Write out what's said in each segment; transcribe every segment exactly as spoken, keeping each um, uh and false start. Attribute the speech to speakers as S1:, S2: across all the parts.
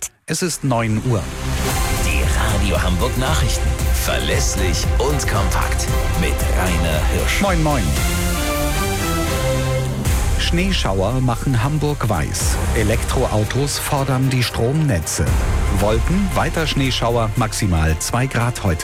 S1: Zeit.
S2: Es ist neun Uhr.
S3: Die Radio Hamburg Nachrichten. Verlässlich und kompakt. Mit Rainer Hirsch.
S2: Moin, moin. Schneeschauer machen Hamburg weiß. Elektroautos fordern die Stromnetze. Wolken, weiter Schneeschauer, maximal zwei Grad heute.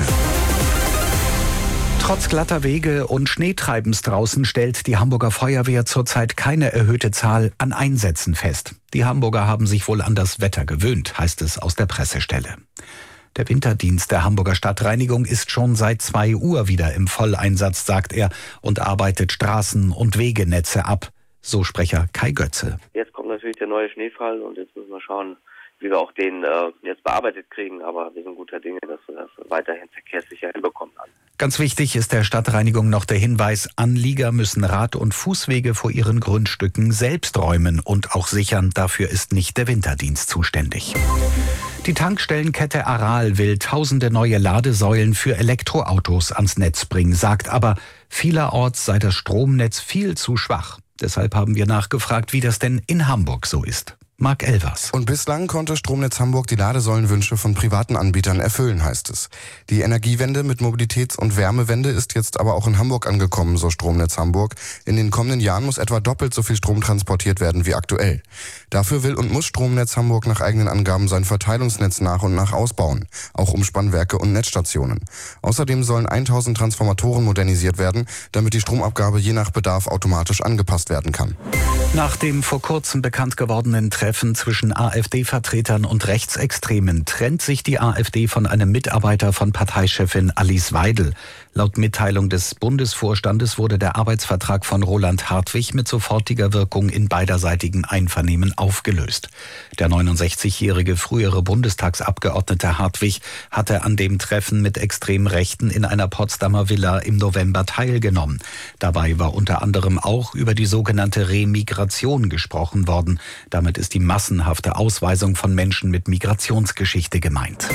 S2: Trotz glatter Wege und Schneetreibens draußen stellt die Hamburger Feuerwehr zurzeit keine erhöhte Zahl an Einsätzen fest. Die Hamburger haben sich wohl an das Wetter gewöhnt, heißt es aus der Pressestelle. Der Winterdienst der Hamburger Stadtreinigung ist schon seit zwei Uhr wieder im Volleinsatz, sagt er, und arbeitet Straßen- und Wegenetze ab. So Sprecher Kai Götze.
S4: Jetzt kommt natürlich der neue Schneefall und jetzt müssen wir schauen, wie wir auch den äh, jetzt bearbeitet kriegen. Aber wir sind guter Dinge, dass wir das weiterhin verkehrssicher hinbekommen.
S2: Ganz wichtig ist der Stadtreinigung noch der Hinweis, Anlieger müssen Rad- und Fußwege vor ihren Grundstücken selbst räumen und auch sichern. Dafür ist nicht der Winterdienst zuständig. Die Tankstellenkette Aral will tausende neue Ladesäulen für Elektroautos ans Netz bringen, sagt aber, vielerorts sei das Stromnetz viel zu schwach. Deshalb haben wir nachgefragt, wie das denn in Hamburg so ist. Marc Elvers.
S5: Und bislang konnte Stromnetz Hamburg die Ladesäulenwünsche von privaten Anbietern erfüllen, heißt es. Die Energiewende mit Mobilitäts- und Wärmewende ist jetzt aber auch in Hamburg angekommen, so Stromnetz Hamburg. In den kommenden Jahren muss etwa doppelt so viel Strom transportiert werden wie aktuell. Dafür will und muss Stromnetz Hamburg nach eigenen Angaben sein Verteilungsnetz nach und nach ausbauen, auch Umspannwerke und Netzstationen. Außerdem sollen tausend Transformatoren modernisiert werden, damit die Stromabgabe je nach Bedarf automatisch angepasst werden kann.
S2: Nach dem vor kurzem bekannt gewordenen Treffen zwischen AfD-Vertretern und Rechtsextremen trennt sich die AfD von einem Mitarbeiter von Parteichefin Alice Weidel. Laut Mitteilung des Bundesvorstandes wurde der Arbeitsvertrag von Roland Hartwig mit sofortiger Wirkung in beiderseitigem Einvernehmen aufgelöst. Der neunundsechzigjährige frühere Bundestagsabgeordnete Hartwig hatte an dem Treffen mit Extremrechten in einer Potsdamer Villa im November teilgenommen. Dabei war unter anderem auch über die sogenannte Remigration gesprochen worden. Damit ist die massenhafte Ausweisung von Menschen mit Migrationsgeschichte gemeint.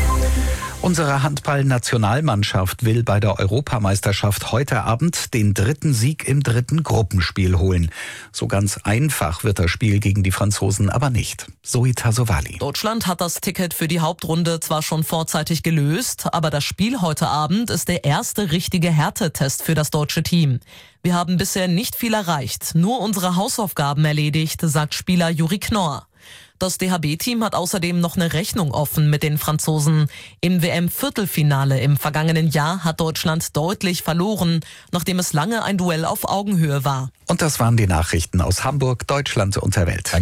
S2: Unsere Handball-Nationalmannschaft will bei der Europameisterschaft heute Abend den dritten Sieg im dritten Gruppenspiel holen. So ganz einfach wird das Spiel gegen die Franzosen aber nicht. Zoe Tassovali.
S6: Deutschland hat das Ticket für die Hauptrunde zwar schon vorzeitig gelöst, aber das Spiel heute Abend ist der erste richtige Härtetest für das deutsche Team. Wir haben bisher nicht viel erreicht, nur unsere Hausaufgaben erledigt, sagt Spieler Juri Knorr. Das D H B-Team hat außerdem noch eine Rechnung offen mit den Franzosen. Im W M-Viertelfinale im vergangenen Jahr hat Deutschland deutlich verloren, nachdem es lange ein Duell auf Augenhöhe war.
S2: Und das waren die Nachrichten aus Hamburg, Deutschland und der Welt.